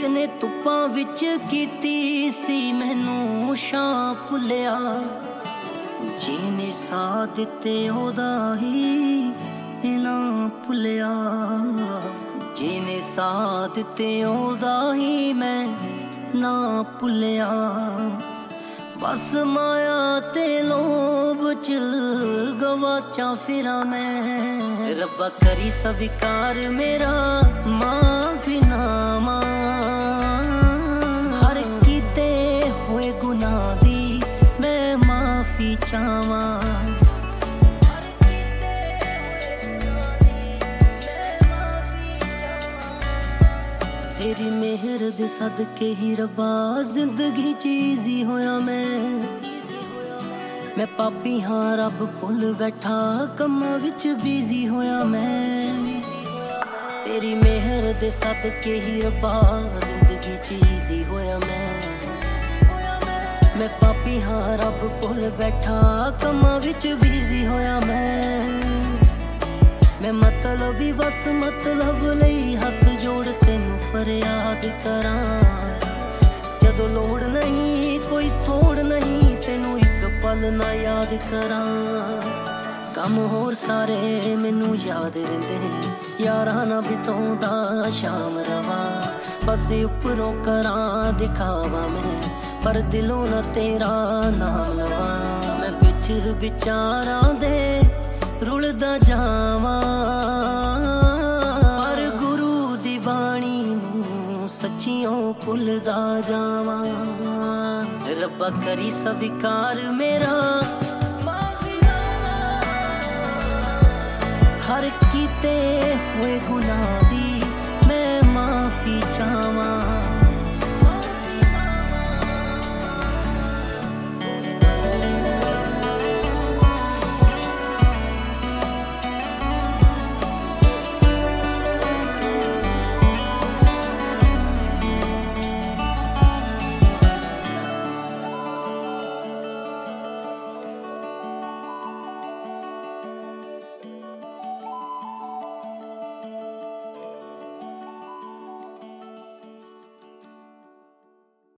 ਜਿਹਨੇ ਧੁੱਪਾਂ ਵਿੱਚ ਕੀਤੀ ਸੀ ਮੈਨੂੰ ਛਾਂ ਭੁੱਲਿਆ, ਜਿਹਨੇ ਸਾਥ ਦਿੱਤੇ ਉਹਦਾ ਹੀ ਨਾ ਭੁੱਲਿਆ, ਜਿਹਨੇ ਸਾਥ ਦਿੱਤੇ ਉਹਦਾ ਹੀ ਮੈਂ ਨਾ ਭੁੱਲਿਆ। ਬਸ ਮਾਇਆ ਤੇ ਲੋਭ ਚ ਗਵਾਚਾਂ ਫਿਰਾਂ ਮੈਂ, ਰੱਬਾ ਕਰੀ ਸਵੀਕਾਰ ਮੇਰਾ ਮਾਫੀਨਾਮਾ। ਹਰ ਕੀਤੇ ਹੋਏ ਗੁਨਾਹ ਦੀ ਮੈਂ ਮਾਫੀ ਚਾਹਵਾਂ, ਤੇਰੀ ਮਿਹਰ ਦੇ ਸਦਕੇ ਹੀ ਰੱਬਾ ਜ਼ਿੰਦਗੀ ਚ ਈਜ਼ੀ ਹੋਇਆ ਮੈਂ ਪਾਪੀ ਹਾਂ ਰੱਬ ਭੁੱਲ ਬੈਠਾ ਕੰਮਾਂ ਵਿੱਚ ਬਿਜ਼ੀ ਹੋਇਆ ਮੈਂ, ਤੇਰੀ ਮਿਹਰ ਦੇ ਸਦਕੇ ਹੀ ਰੱਬਾ ਜ਼ਿੰਦਗੀ ਚ ਈਜ਼ੀ ਹੋਇਆ ਮੈਂ ਪਾਪੀ ਹਾਂ ਰੱਬ ਭੁੱਲ ਬੈਠਾ ਕੰਮਾਂ ਵਿੱਚ ਬਿਜ਼ੀ ਹੋਇਆ ਮੈਂ ਮਤਲਬੀ ਬਸ ਮਤਲਬ ਲਈ ਹੱਥ ਜੋੜ ਤੈਨੂੰ ਫਰਿਆਦ ਕਰਾਂ, ਜਦੋਂ ਲੋੜ ਨਹੀਂ ਕੋਈ ਥੋੜ ਨਹੀਂ ਤੈਨੂੰ ਇੱਕ ਪਲ ਨਾ ਯਾਦ ਕਰਾਂ। ਕੰਮ ਹੋਰ ਸਾਰੇ ਮੈਨੂੰ ਯਾਦ ਰਹਿੰਦੇ, ਯਾਰਾਂ ਨਾਲ ਬਿਤਾਉਂਦਾ ਸ਼ਾਮ ਰਵਾਂ, ਬਸ ਉੱਪਰੋਂ ਕਰਾਂ ਦਿਖਾਵਾ ਮੈਂ, ਪਰ ਦਿਲੋਂ ਨਾ ਤੇਰਾ ਨਾਮ ਲਵਾਂ। ਮੈਂ ਵਿੱਚ ਵਿਚਾਰਾਂ ਦੇ ਰੁਲਦਾ ਜਾਵਾਂ, ਪਰ ਗੁਰੂ ਦੀ ਬਾਣੀ ਨੂੰ ਸੱਚੀਓਂ ਭੁੱਲਦਾ ਜਾਵਾਂ। ਰੱਬਾ ਕਰੀ ਸਵੀਕਾਰ ਮੇਰਾ ਮਾਫੀਨਾਮਾ, ਹਰ ਕੀਤੇ ਹੋਏ ਗੁਨਾਹ ਦੀ